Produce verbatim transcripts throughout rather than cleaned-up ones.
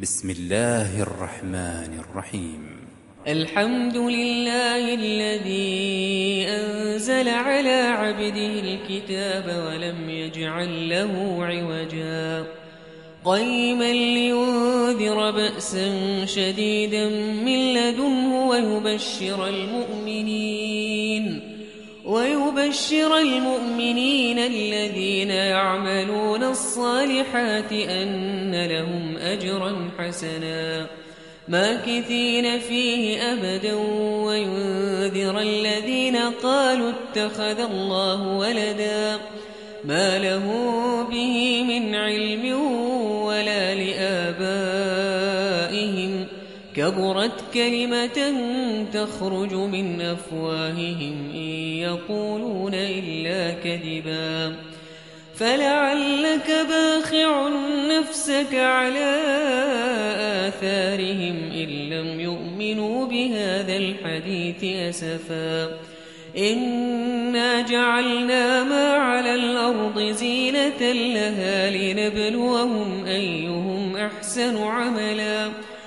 بسم الله الرحمن الرحيم. الحمد لله الذي أنزل على عبده الكتاب ولم يجعل له عوجا قيما لينذر بأسا شديدا من لدنه ويبشر المؤمنين ويبشر المؤمنين الذين يعملون الصالحات أن لهم أجرا حسنا ماكثين فيه أبدا وينذر الذين قالوا اتخذ الله ولدا ما له به من علم ولا لآبائهم كبرت كلمة تخرج من أفواههم إن يقولون إلا كذبا فلعلك باخع نفسك على آثارهم إن لم يؤمنوا بهذا الحديث أسفا إنا جعلنا ما على الأرض زينة لها لنبلوهم أيهم أحسن عملا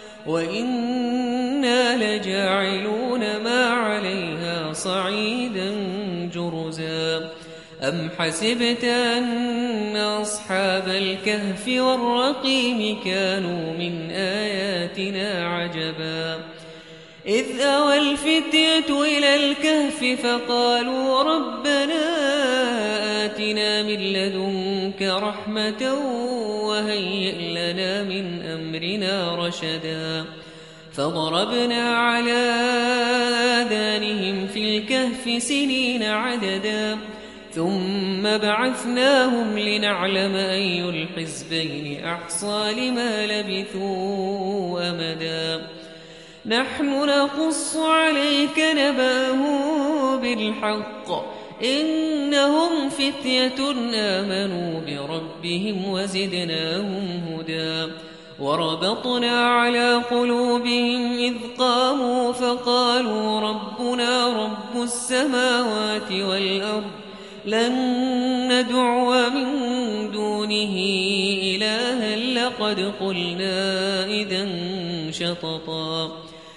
وإنا لجاعلون ما عليها صعيدا جرزا أم حسبت أن أصحاب الكهف والرقيم كانوا من آياتنا عجبا إذ أوى الفتية إلى الكهف فقالوا ربنا آتنا من لدنك رحمة وهيئ لنا من أمرنا رشدا فضربنا على آذانهم في الكهف سنين عددا ثم بعثناهم لنعلم أي الحزبين أحصى لما لبثوا أمدا نحن نقص عليك نبأهم بالحق إنهم فتية آمنوا بربهم وزدناهم هدى وربطنا على قلوبهم إذ قاموا فقالوا ربنا رب السماوات والأرض لن ندعو من دونه إلها لقد قلنا إذا شططا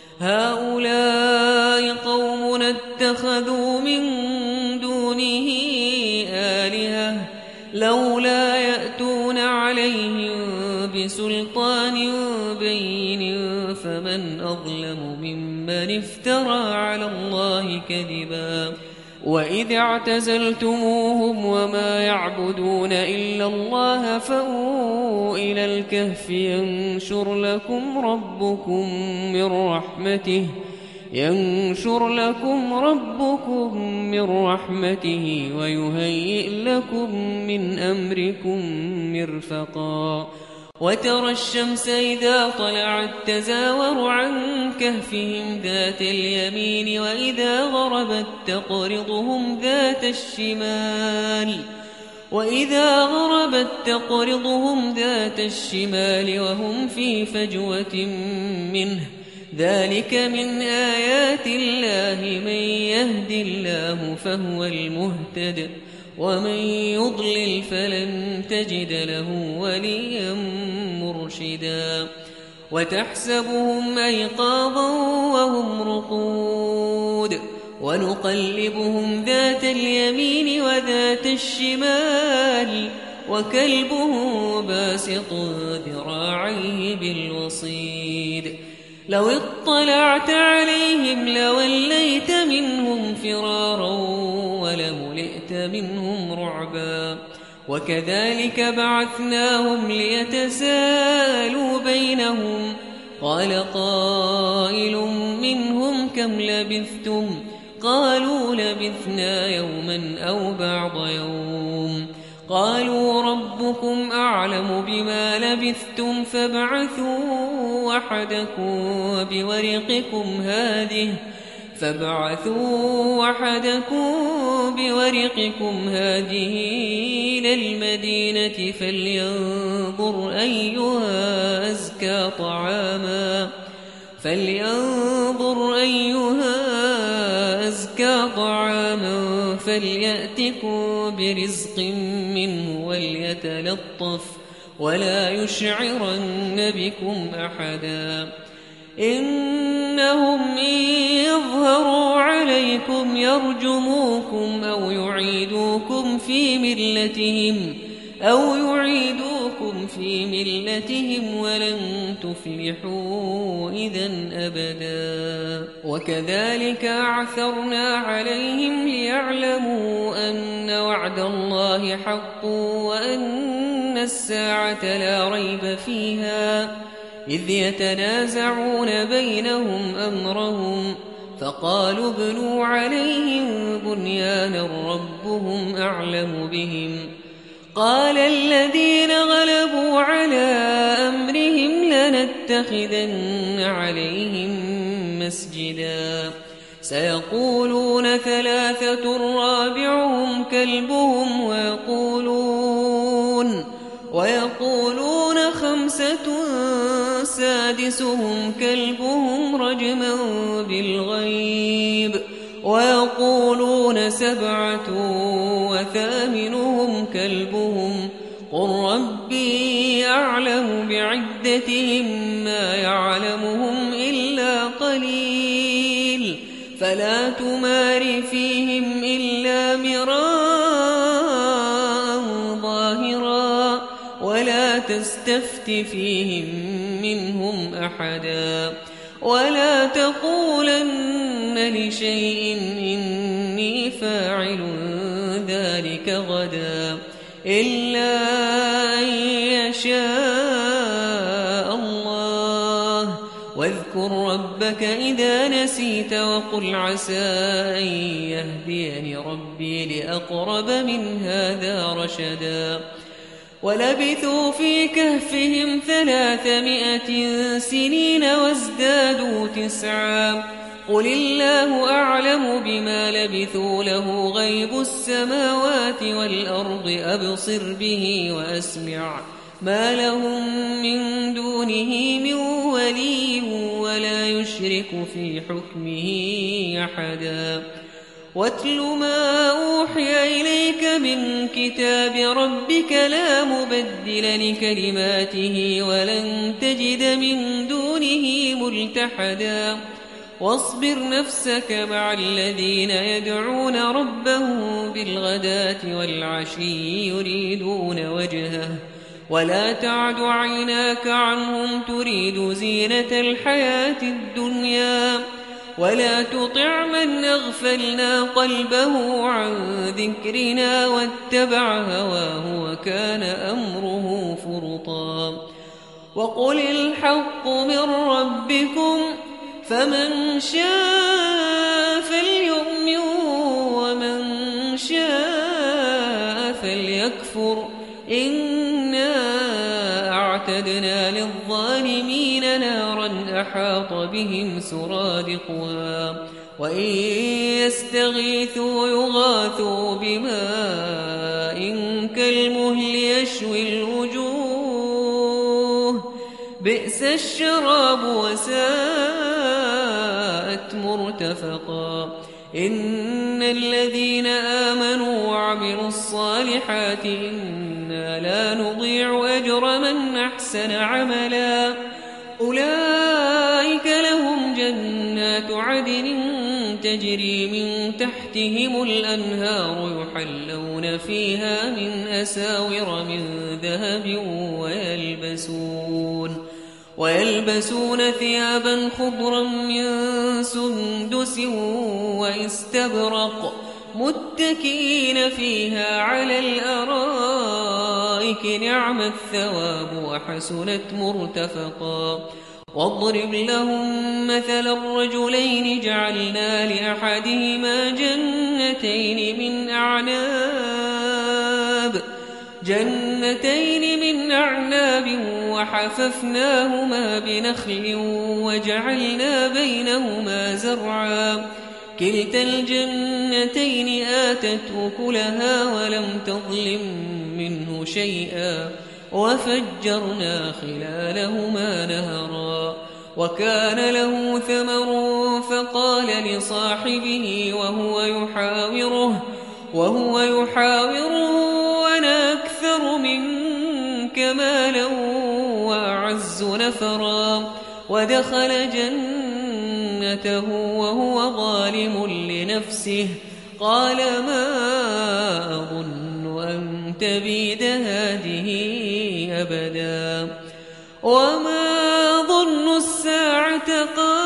هؤلاء قوم اتخذوا من دونه آلهة لولا يأتون عليهم بسلطان بين فمن أظلم ممن افترى على الله كذبا وإذ اعتزلتموهم وما يعبدون إلا الله فأووا إلى الكهف ينشر لكم ربكم من رحمته ينشر لكم ربكم من رحمته ويهيئ لكم من أمركم مرفقا وترى الشمس إذا طلعت تزاور عن كهفهم ذات اليمين وإذا غربت تقرضهم ذات الشمال وإذا غربت تقرضهم ذات الشمال وهم في فجوة منه ذلك من آيات الله من يهد الله فهو المهتد ومن يضلل فلن تجد له وليا مرشدا وتحسبهم أيقاظا وهم رقود ونقلبهم ذات اليمين وذات الشمال وكلبهم باسط ذراعيه بالوصيد لو اطلعت عليهم لوليت منهم فرارا ولملئت منهم رعبا وكذلك بعثناهم ليتسالوا بينهم قال قائل منهم كم لبثتم قالوا لبثنا يوما أو بعض يوم قالوا ربكم أعلم بما لبثتم فابعثوا وحدكم بورقكم هذه فابعثوا وحدكم بورقكم هذه إلى المدينة فلينظر أيها أزكى طعاما فلينظر أيها أزكى طعاما فليأتكم برزق منه وليتلطف ولا يشعرن بكم أحدا إنهم إن يظهروا عليكم يرجموكم أو يعيدوكم في ملتهم أو يعيدوكم في ملتهم ولن تفلحوا إذا أبدا وكذلك أعثرنا عليهم ليعلموا أن وعد الله حق وأن الساعة لا ريب فيها إذ يتنازعون بينهم أمرهم فقالوا ابنوا عليهم بنيانا ربهم أعلم بهم قال الذين غلبوا على أمرهم لنتخذن عليهم مسجدا سيقولون ثلاثة رابعهم كلبهم ويقولون ويقولون خمسة سادسهم كلبهم رجما بالغيب ويقولون سبعة وثامنهم كلبهم قل ربي أعلم بعدتهم ما يعلمهم إلا قليل فلا تمار فيهم إلا مراء ظاهرا ولا تستفت فيهم منهم أحدا ولا تقولن لشيء إني فاعل ذلك غدا إلا أن يشاء الله واذكر ربك إذا نسيت وقل عسى أن يهديني ربي لأقرب من هذا رشدا ولبثوا في كهفهم ثلاثمائة سنين وازدادوا تسعا قل الله أعلم بما لبثوا له غيب السماوات والأرض أبصر به وأسمع ما لهم من دونه من ولي ولا يشرك في حكمه أحدا واتل ما أوحي إليك من كتاب ربك لا مبدل لكلماته ولن تجد من دونه ملتحدا واصبر نفسك مع الذين يدعون ربهم بالغداة والعشي يريدون وجهه ولا تعد عيناك عنهم تريد زينة الحياة الدنيا ولا تطع من أغفلنا قلبه عن ذكرنا واتبع هواه وكان أمره فرطا وقل الحق من ربكم فمن شاء فليؤمن ومن شاء فليكفر إنا أعتدنا للظالمين نارا أحاط بهم سرادقها وإن يستغيثوا يغاثوا بماء كالمهل يشوي الوجوه بئس الشراب وساءت مرتفقا إن الذين آمنوا وعملوا الصالحات إنا لا نضيع أجر من أحسن عملا أولئك لهم جنات عدن تجري من تحتهم الأنهار يحلون فيها من أساور من ذهب ويلبسون ويلبسون ثيابا خضرا من سندس واستبرق متكئين فيها على الأرائك نعم الثواب وحسنت مرتفقا واضرب لهم مثل الرجلين جعلنا لأحدهما جنتين من أعناب جنتين من أعناب وحففناهما بنخل وجعلنا بينهما زرعا كلتا الجنتين آتت أكلها ولم تظلم منه شيئا وفجرنا خلالهما نهرا وكان له ثمر فقال لصاحبه وهو يحاوره وهو يحاوره أنا أكثر منك مالا نفرا ودخل جنته وهو ظالم لنفسه قال ما أظن أن تبيد هذه أبدا وما ظن الساعة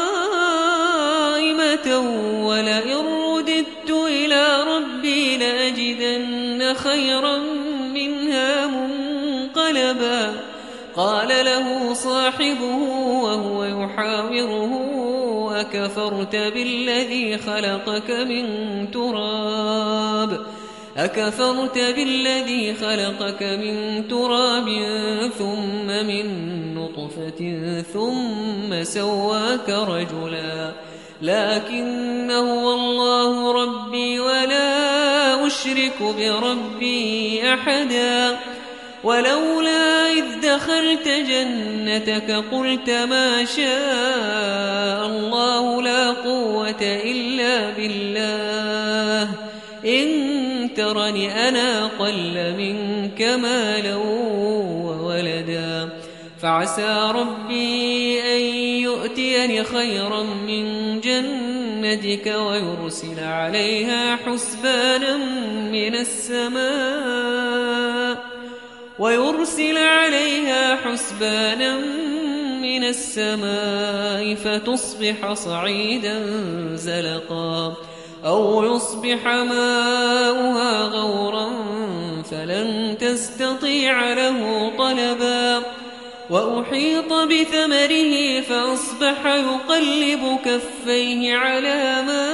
قائمة ولئن رددت إلى ربي لأجدن خيرا منها منقلبا قال له صاحبه وهو يحاوره أكفرت بالذي خلقك من تراب أكفرت بالذي خلقك من تراب ثم من نطفة ثم سواك رجلا لكن هو الله ربي ولا أشرك بربي أحدا ولولا إذ دخلت جنتك قلت ما شاء الله لا قوة إلا بالله إن ترني أنا أقل منك مالا وولدا فعسى ربي أن يؤتيني خيرا من جنتك ويرسل عليها حسبانا من السماء ويرسل عليها حسبانا من السماء فتصبح صعيدا زلقا أو يصبح ماؤها غورا فلن تستطيع له طلبا وأحيط بثمره فأصبح يقلب كفيه على ما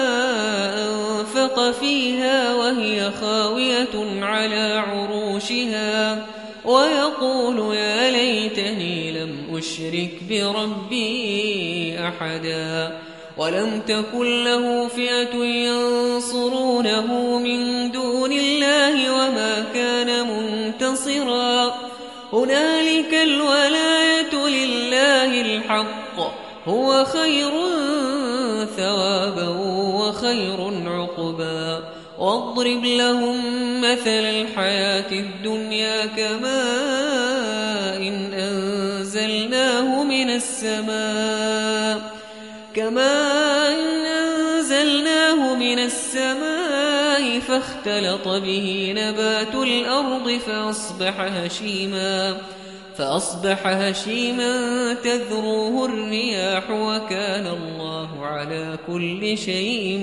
أنفق فيها وهي خاوية على عروشها ويقول يا ليتني لم أشرك بربي أحدا ولم تكن له فئة ينصرونه من دون الله وما كان منتصرا هنالك الولاية لله الحق هو خير ثوابا وخير عقبا واضرب لهم مثل الحياة الدنيا كماء إن أنزلناه من السماء كما إن أنزلناه من السماء فاختلط به نبات الأرض فأصبح هشيما فأصبح هشيما تذروه الرياح وكان الله على كل شيء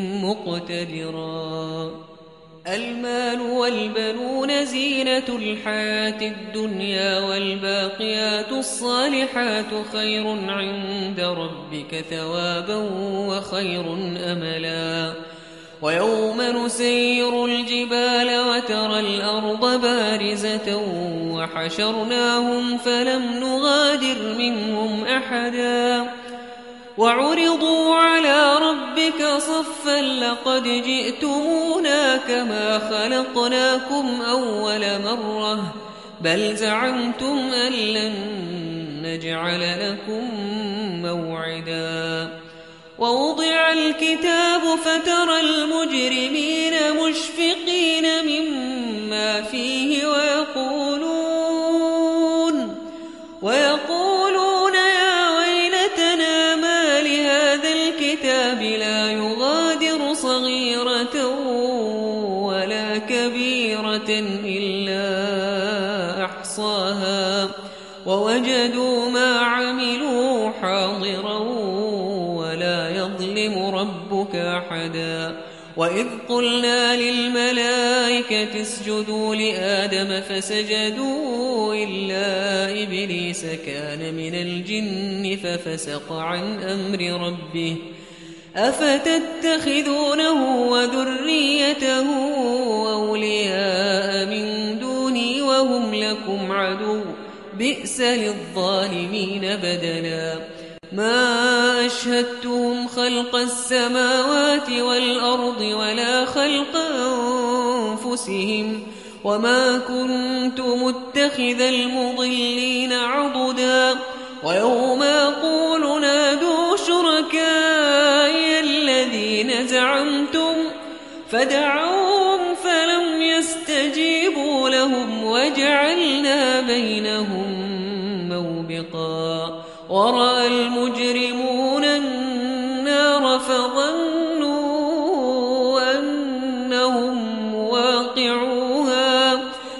مقتدرا المال والبنون زينة الحياة الدنيا والباقيات الصالحات خير عند ربك ثوابا وخير أملا ويوم نسير الجبال وترى الأرض بارزة وحشرناهم فلم نغادر منهم أحدا وعرضوا على ربك صفا لقد جئتمونا كما خلقناكم أول مرة بل زعمتم أن لن نجعل لكم موعدا ووضع الكتاب فترى المجرمين مشفقين مما فيه ويقولون ويقولون يا ويلتنا ما لهذا الكتاب لا يغادر صغيرة ولا كبيرة إلا أحصاها ووجدوا ما عملوا حاضرا ولا يظلم ربك أحدا وإذ قلنا للملائكة اسجدوا لآدم فسجدوا إلا إبليس كان من الجن ففسق عن أمر ربه أفتتخذونه وذريته أولياء من دوني وهم لكم عدو بئس للظالمين بدلا ما أشهدتهم خلق السماوات والأرض ولا خلق أنفسهم وما كنت متخذ المضلين عضدا ويوم يقول نادوا شركائي الذين زعمتم فدعوهم فلم يستجيبوا لهم وجعلنا بينهم موبقا ورأى المجرمون النار فظنوا أنهم واقعوها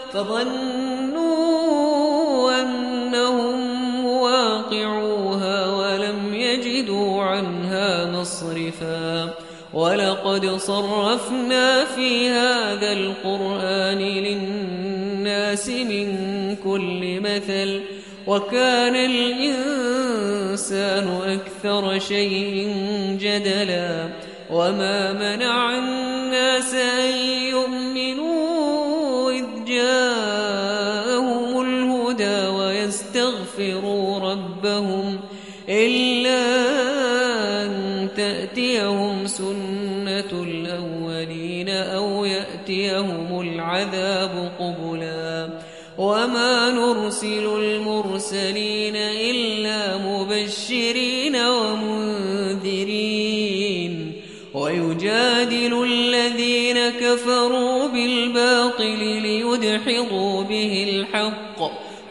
فظنوا أنهم واقعوها ولم يجدوا عنها مصرفا ولقد صرفنا في هذا القرآن للناس من كل مثل وكان الإنسان أكثر شيء جدلا وما منع الناس أن يؤمنوا إذ جاءهم الهدى ويستغفروا ربهم إلا أن تأتيهم سنة الأولين أو يأتيهم العذاب قبلا وما نرسل المرسلين إلا مبشرين ومنذرين ويجادل الذين كفروا بالباطل ليدحضوا به الحق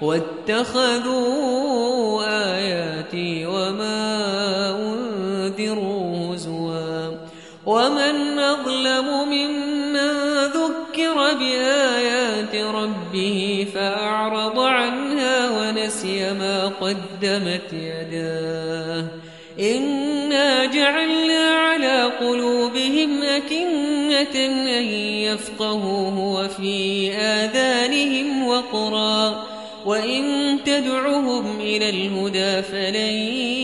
واتخذوا آياتي وما أنذروا هزوا ومن أظلم ممن ذكر بآيات ربه فأعرض عنها ونسي ما قدمت يداه إنا جعلنا على قلوبهم أكنة أن يفقهوه وفي آذانهم وقرا وإن تدعهم إلى الهدى فلن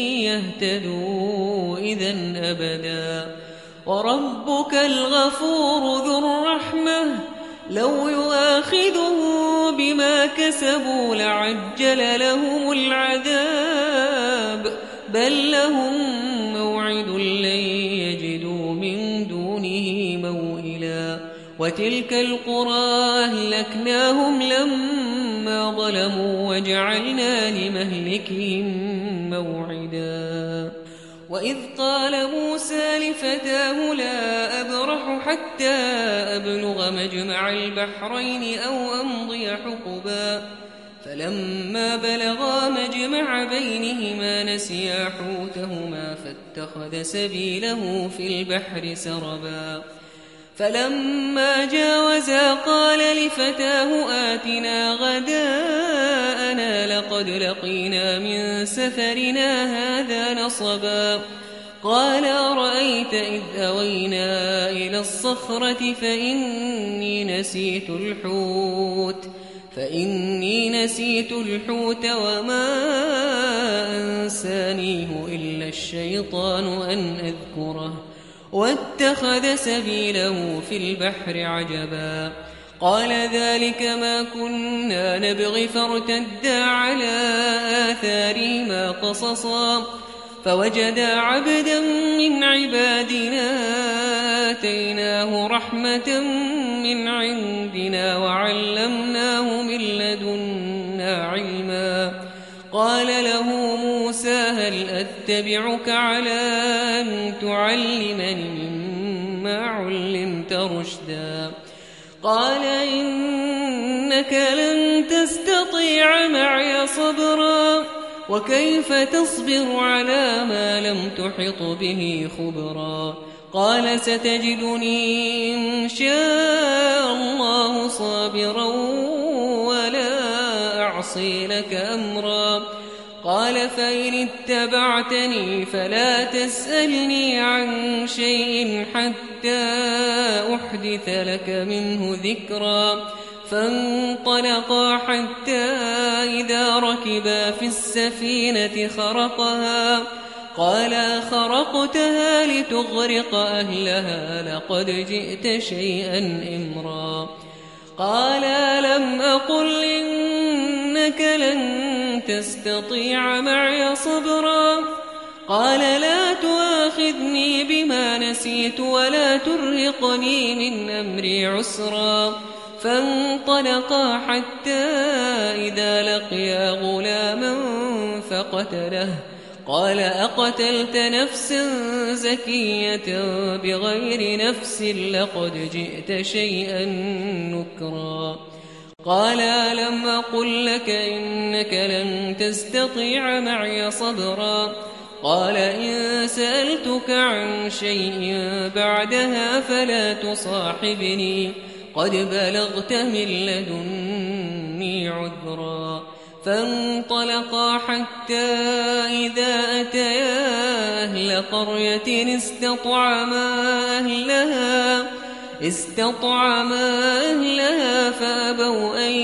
يهتدوا إذن أبدا وربك الغفور ذو الرحمة لو يؤاخذه بما كسبوا لعجل لهم العذاب بل لهم موعد لن يجدوا من دونه موئلا وتلك القرى أهلكناهم لما ظلموا وجعلنا لمهلكهم موعدا وإذ قال موسى لفتاه لا أبرح حتى أبلغ مجمع البحرين أو أمضي حقبا فلما بلغا مجمع بينهما نسيا حوتهما فاتخذ سبيله في البحر سربا فلما جاوزا قال لفتاه آتنا غداءنا لقد لقينا من سفرنا هذا نصبا قال أرأيت إذ أوينا إلى الصخرة فإني نسيت الحوت فإني نسيت الحوت وما أنسانيه إلا الشيطان أن أذكره واتخذ سبيله في البحر عجبا قال ذلك ما كنا نبغي فارتدا على آثارهما قصصا فوجدا عبدا من عبادنا آتيناه رحمة من عندنا وعلمناه من لدنا علما قال له موسى هل أتبعك على أن تعلمني مما علمت رشدا قال إنك لن تستطيع معي صبرا وكيف تصبر على ما لم تحط به خبرا قال ستجدني إن شاء الله صابرا ولا أعصي لك أمرا قال فإن اتبعتني فلا تسألني عن شيء حتى أحدث لك منه ذكرا فانطلقا حتى إذا ركبا في السفينة خرقها قال خرقتها لتغرق أهلها لقد جئت شيئا إمرا قال لم أقل إنك لن تستطيع معي صبرا قال لا تؤاخذني بما نسيت ولا ترهقني من أمري عسرا فانطلقا حتى إذا لقيا غلاما فقتله قال أقتلت نفسا زكية بغير نفس لقد جئت شيئا نكرا قال ألم أقل لك إنك لن تستطيع معي صبرا قال إن سألتك عن شيء بعدها فلا تصاحبني قد بلغت من لدني عذرا فانطلقا حتى إذا أتيا أهل قرية استطعما أهلها استطعما أهلها فأبوا أن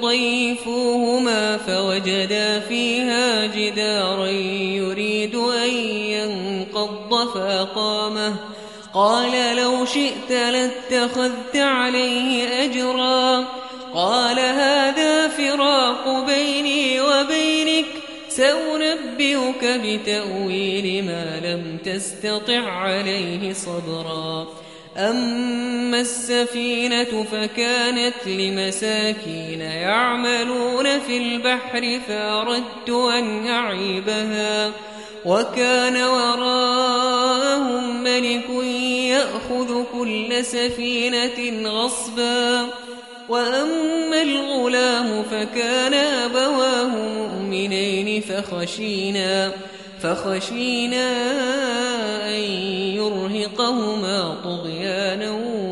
يضيفوهما فوجدا فيها جدارا يريد أن ينقض فأقامه قال لو شئت لاتخذت عليه أجرا قال هذا فراق بيني وبينك سأنبئك بتأويل ما لم تستطع عليه صبرا أما السفينة فكانت لمساكين يعملون في البحر فأردت أن أعيبها وكان وراءهم ملك يأخذ كل سفينة غصبا وأما الغلام فكان أبواه مؤمنين فخشينا فخشينا أن يرهقهما طغيانا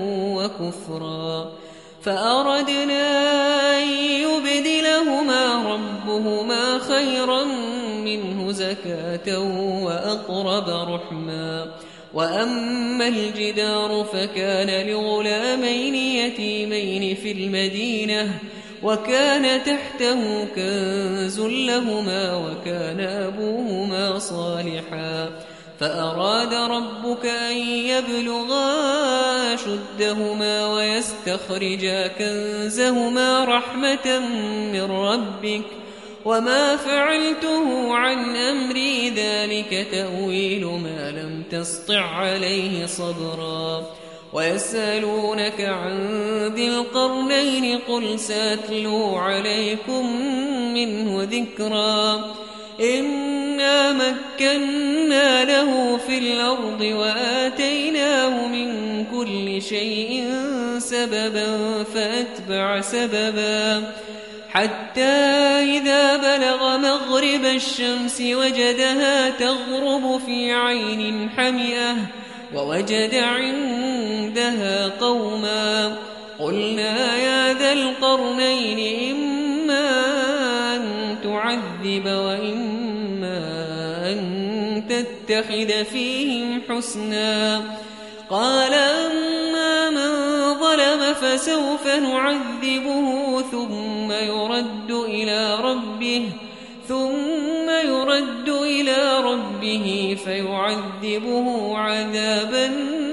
وكفرا فأردنا أن يبدلهما ربهما خيرا منه زكاة وأقرب رحما وأما الجدار فكان لغلامين يتيمين في المدينة وكان تحته كنز لهما وكان أبوهما صالحا فأراد ربك أن يبلغا أشدهما ويستخرجا كنزهما رحمة من ربك وما فعلته عن أمري ذلك تأويل ما لم تسطع عليه صبرا ويسألونك عن ذي القرنين قل سأتلو عليكم منه ذكرا إنا مكنا له في الأرض وآتيناه من كل شيء سببا فأتبع سببا حتى إذا بلغ مغرب الشمس وجدها تغرب في عين حمئة ووجد عندها قوما قلنا يا ذا القرنين إما أن تعذب وإما أن تتخذ فيهم حسنا قال أما من ظلم فسوف نعذبه ثم يرد إلى ربه ثم يرد إلى ربه فيعذبه عذابا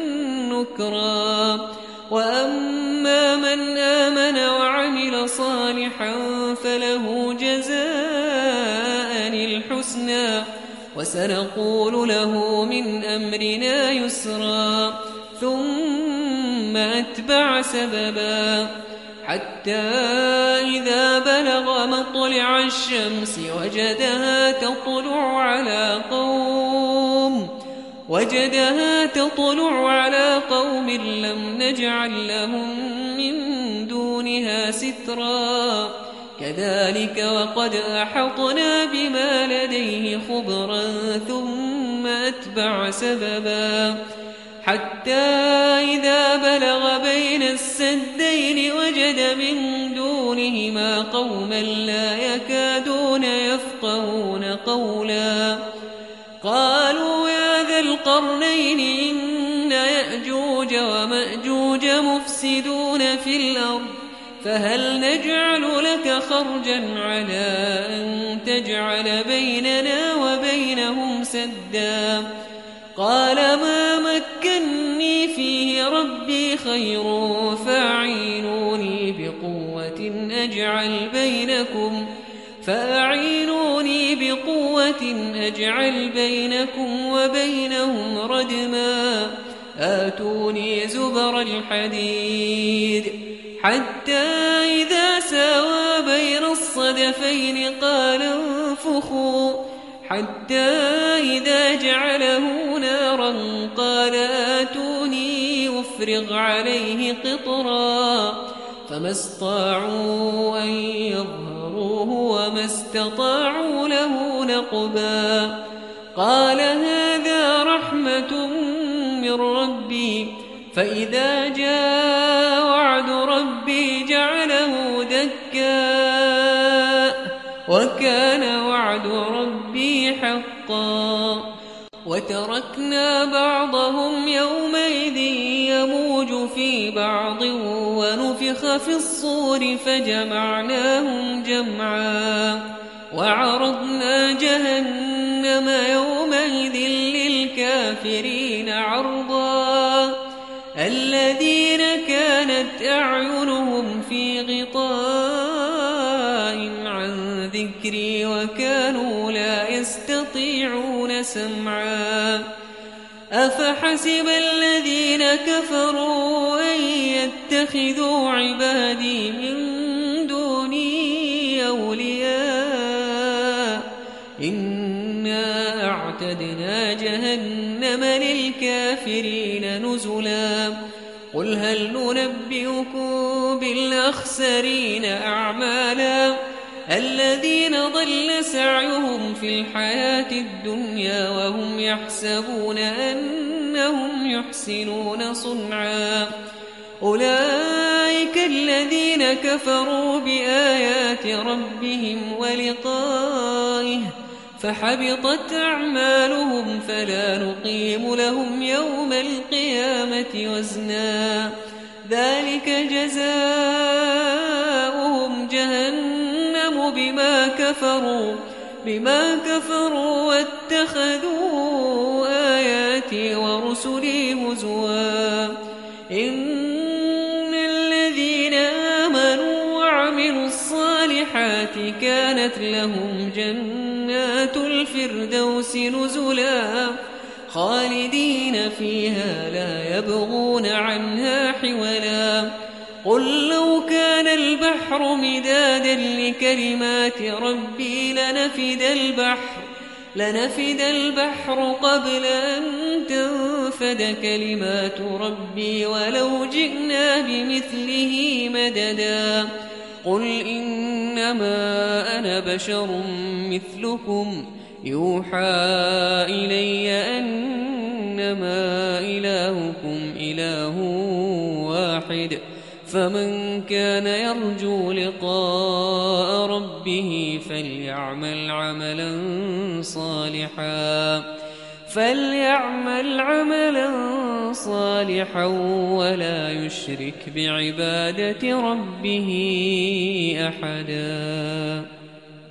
نكرا وأما من آمن وعمل صالحا فله جزاء الحسنى وسنقول له من أمرنا يسرا ثم أتبع سببا حتى إذا بلغ مطلع الشمس وجدها تطلع على قوم وجدها تطلع على قوم لم نجعل لهم من دونها سترا كذلك وقد أحطنا بما لديه خبرا ثم أتبع سببا حتى إذا بلغ بين السدين وجد من دونهما قوما لا يكادون يفقهون قولا قالوا يا ذا القرنين إن يأجوج ومأجوج مفسدون في الأرض فهل نجعل لك خرجا على أن تجعل بيننا وبينهم سدا قال ما مكني فيه ربي خير فأعينوني بقوة أجعل بينكم فأعينوني بقوة أجعل بينكم وبينهم ردما آتوني زبر الحديد حتى إذا ساوى بين الصدفين قال انفخوا حتى إذا جعله نارا قال آتوني أفرغ عليه قطرا فما استطاعوا أن يظهروه وما استطاعوا له نقبا قال هذا رحمة من ربي فإذا جاء وعد ربي جعله دكاء وكان وعد ربي حقا وتركنا بعضهم يومئذ يموج في بعض ونفخ في الصور فجمعناهم جمعا وعرضنا جهنم يومئذ للكافرين عرضا الذين كانت أعينهم في غطاء عن ذكري وكانوا لا يستطيعون سمعا أفحسب الذين كفروا أن يتخذوا عبادي من دوني أولياء إنا أعتدنا جهنم للكافرين نزلا قل هل ننبئكم بالأخسرين أعمالا الذين ضل سعيهم في الحياة الدنيا وهم يحسبون أنهم يحسنون صنعا أولئك الذين كفروا بآيات ربهم ولقائه فحبطت أعمالهم فلا نقيم لهم يوم القيامة وزنا ذلك جزاؤهم جهنم بما كفروا بما كفروا واتخذوا آياتي ورسلي هزوا إن الذين آمنوا وعملوا الصالحات كانت لهم جنات الفردوس نزلا خالدين فيها لا يبغون عنها حولا قل لو كان البحر مدادا لكلمات ربي لنفد البحر لنفد البحر قبل أن تنفد كلمات ربي ولو جئنا بمثله مددا قل إنما أنا بشر مثلكم يوحى إلي أنما إلهكم إله واحد فمن كان يرجو لقاء ربه فليعمل عملا صالحا فليعمل عملا صالحا ولا يشرك بعبادة ربه أحدا.